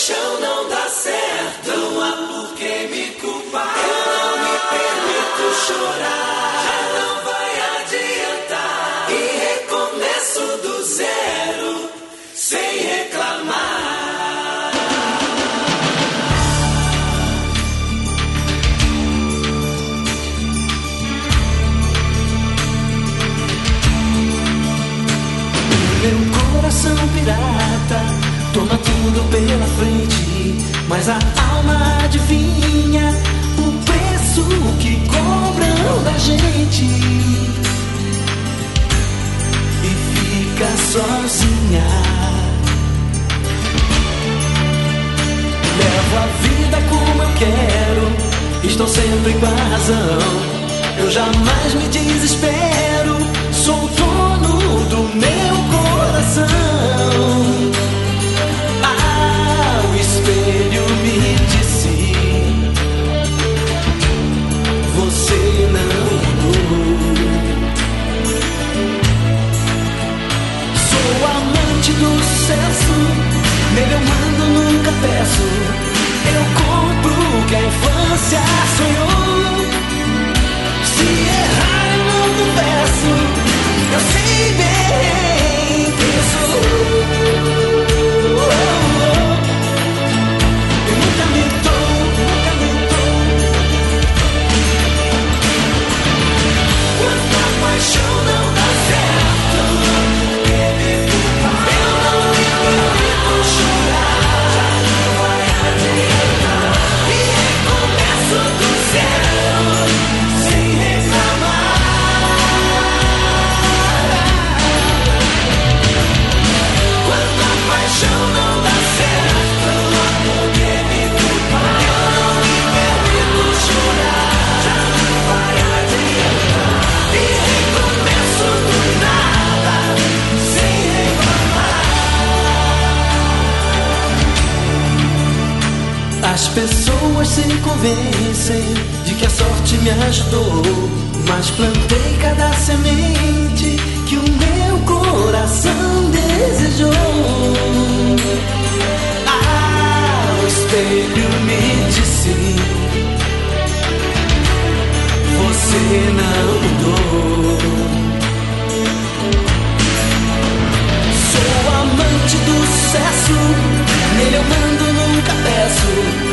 paixão não dá certo, não há por que me culpar. Eu não me permito chorar, já não vai adiantar. E recomeço do zero, sem reclamar. Meu coração pirata toma tudo pela frente, mas a alma adivinha o preço que cobram da gente. E fica sozinha. Levo a vida como eu quero, estou sempre com a razão. Eu jamais me desespero, sou o dono do meu coração. O espelho me disse: você não mudou. Sou amante do sucesso, nele eu mando, nunca peço. Eu compro o que a infância sonhou. Se errar eu não confesso, eu sei bem quem eu sou. Paixão não dá certo, porque me culpar. Eu não me permito chorar, já não vai adiantar. E recomeço do zero, sem reclamar. Quando a paixão não dá certo, porque me culpar. Eu não me permito chorar, já não vai adiantar. E recomeço do nada, sem reclamar. As pessoas se convencem de que a sorte me ajudou, mas plantei cada semente que o meu coração desejou. O espelho me disse: você não mudou. Sou amante do sucesso, nele eu mando, nunca peço.